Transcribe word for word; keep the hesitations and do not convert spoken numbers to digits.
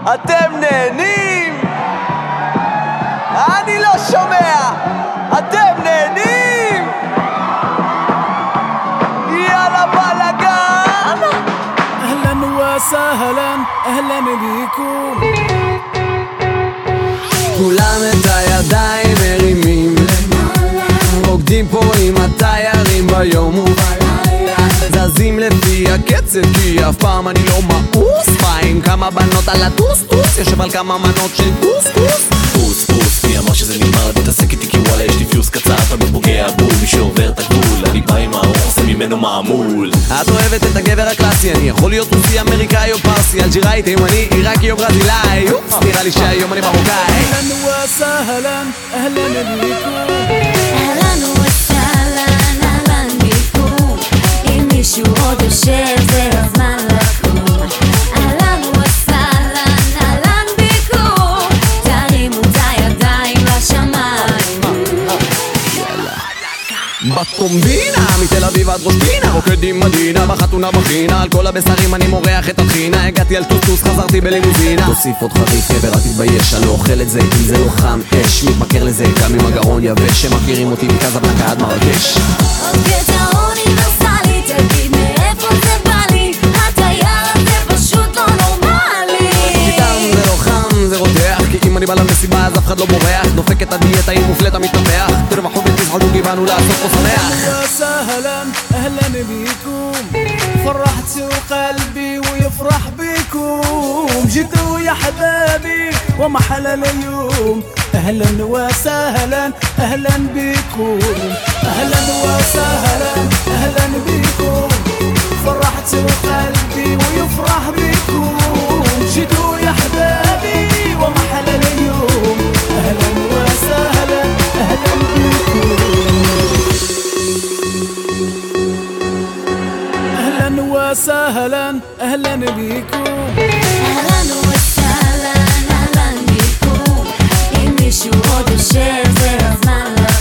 אתם נהנים? אני לא שומע. אתם נהנים? יאללה בלגן. אהלן וסהלן, אהלן ביקום. כולם את הידיים מרימים למעלה, רוקדים פה עם התיירים ביום ובלילה, זזים לפי הקצב כי אף פעם אני לא מאוס. בא עם כמה בנות על הטוסטוס, יושב על כמה מנות של טוסטוס. פוס פוס, מי אמר שזה נגמר? תתעסק איתי כי וואלה יש לי פיוס קצר, תמיד פוגע בול מי שעובר את הגבול. אני בא עם האור, עושה ממנו מעמול. את אוהבת את הגבר הקלאסי, אני יכול להיות רוסי, אמריקאי או פרסי, אלג'יראי, תימני, עיראקי או ברזילאי. אופס, נראה לי שהיום אני מרוקאי. אהלן וסהלן, אהלן ביקום. אהלן וסהלן, אהלן ביקום. אם מישהו עוד יושב זה הזמן לקום. אהלן וסהלן, אהלן ביקום. תרימו את הידיים לשמיים. בטרומבינה, מתל אביב עד ראש פינה, רוקדים מדינה, בחתונה בחינה, על כל הבשרים אני מורח את התחינה. הגעתי על טוסטוס, חזרתי בלימוזינה. תוסיף עוד חריף, גבר, אל תתבייש, אני לא אוכל את זה אם זה לא חם אש. מתמכר לזה גם עם הגרון יבש, שמכירים אותי מקזבלנקה עד מרקש. עוד קטע אוניברסלי, תגיד מאיפה זה בא לי. התייר הזה פשוט לא נורמלי. איתם זה לא חם, זה רותח, כי אם אני בא למסיבה אז אף אחד לא בורח. דופק את הדיאטה עם מופלטה מתנפח, תרווחו ותזחלו כי באנו לעשות פה שמח. وسهلا أهلا بكم. فرحت قلبي ويفرح بكم. جيتوا يا حبابي ومحلى اليوم. أهلا وسهلا أهلا بكم. أهلا وسهلا أهلا بكم. فرحت قلبي ويفرح بكم. جيتوا يا حبابي ومحلى اليوم. أهلا وسهلا أهلا بكم. أهلا وسهلا أهلا بكم. אהלן וסהלן, אהלן ביקום. אם מישהו עוד יושב זה הזמן לקום.